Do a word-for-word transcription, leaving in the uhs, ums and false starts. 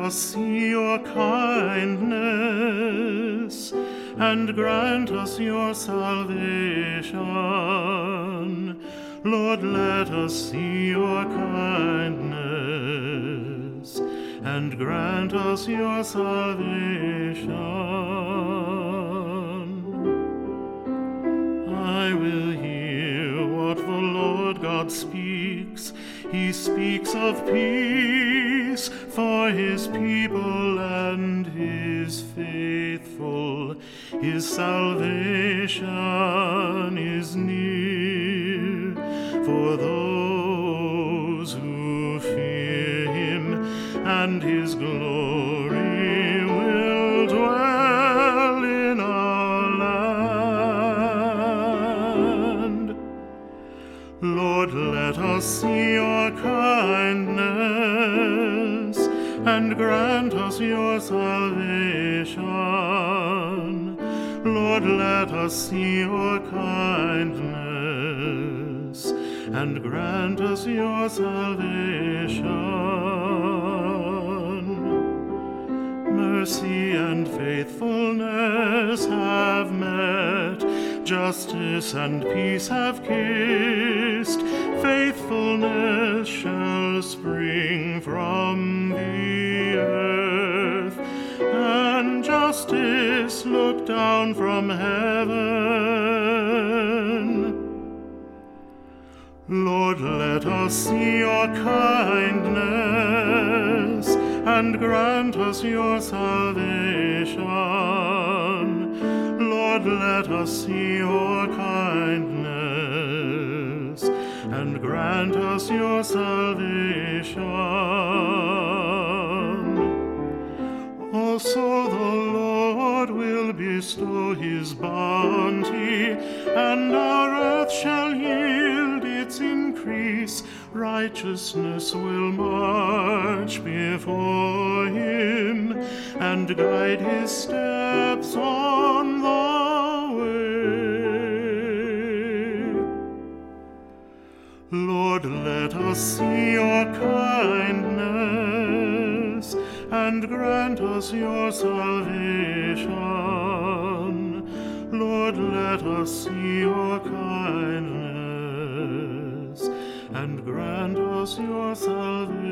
us see your kindness, and grant us your salvation. Lord, let us see your kindness, and grant us your salvation. I will hear what the Lord God speaks. He speaks of peace for his people and his faithful. His salvation is near for those who fear him, and his glory will dwell in our land. Lord, let us see your kindness, and grant us your salvation. Lord, let us see your kindness, and grant us your salvation. Mercy and faithfulness have met, justice and peace have kissed. Faithfulness shall spring from the earth, and justice look down from heaven. Lord, let us see your kindness, and grant us your salvation. Lord, let us see your kindness, and grant us your salvation. Also the Lord will bestow his bounty, and our earth shall yield its increase. Righteousness will march before him, and guide his steps on the way. Lord, let us see your kindness, and grant us your salvation. Lord, let us see your kindness, and grant us your salvation.